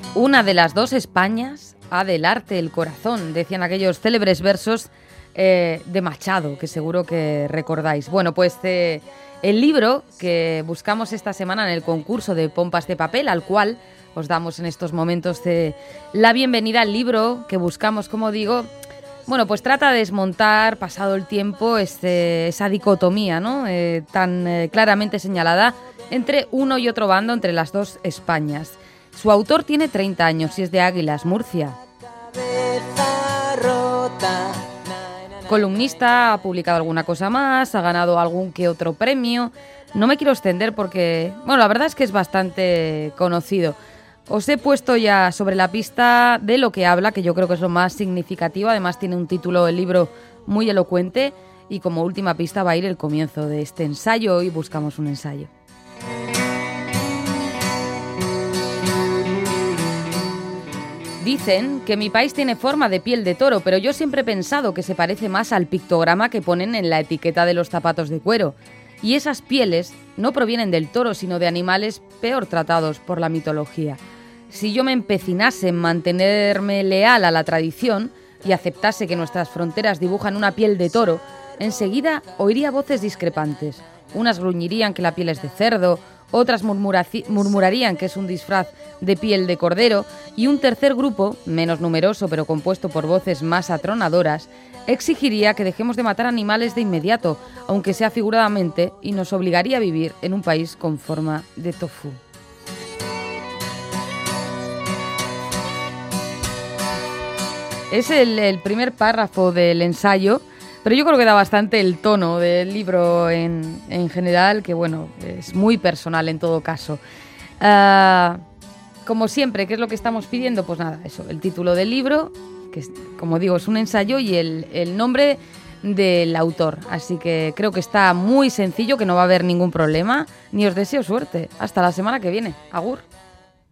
Una de las dos Españas ha del arte el corazón, decían aquellos célebres versos de Machado, que seguro que recordáis. Bueno, pues el libro que buscamos esta semana en el concurso de Pompas de Papel, al cual os damos en estos momentos la bienvenida al libro que buscamos, como digo, bueno, pues trata de desmontar, pasado el tiempo, esa dicotomía, ¿no? Tan claramente señalada entre uno y otro bando, entre las dos Españas. Su autor tiene 30 años y es de Águilas, Murcia. Columnista, ha publicado alguna cosa más, ha ganado algún que otro premio. No me quiero extender porque, bueno, la verdad es que es bastante conocido. Os he puesto ya sobre la pista de lo que habla, que yo creo que es lo más significativo. Además tiene un título del libro muy elocuente y como última pista va a ir el comienzo de este ensayo. Hoy buscamos un ensayo. Dicen que mi país tiene forma de piel de toro, pero yo siempre he pensado que se parece más al pictograma que ponen en la etiqueta de los zapatos de cuero. Y esas pieles no provienen del toro, sino de animales peor tratados por la mitología. Si yo me empecinase en mantenerme leal a la tradición y aceptase que nuestras fronteras dibujan una piel de toro, enseguida oiría voces discrepantes. Unas gruñirían que la piel es de cerdo, otras murmurarían que es un disfraz de piel de cordero y un tercer grupo, menos numeroso pero compuesto por voces más atronadoras, exigiría que dejemos de matar animales de inmediato, aunque sea figuradamente, y nos obligaría a vivir en un país con forma de tofu. Es el primer párrafo del ensayo, pero yo creo que da bastante el tono del libro en general, que bueno, es muy personal en todo caso. Como siempre, ¿qué es lo que estamos pidiendo? Pues nada, eso, el título del libro, que como digo es un ensayo, y el nombre del autor. Así que creo que está muy sencillo, que no va a haber ningún problema, ni os deseo suerte. Hasta la semana que viene. Agur.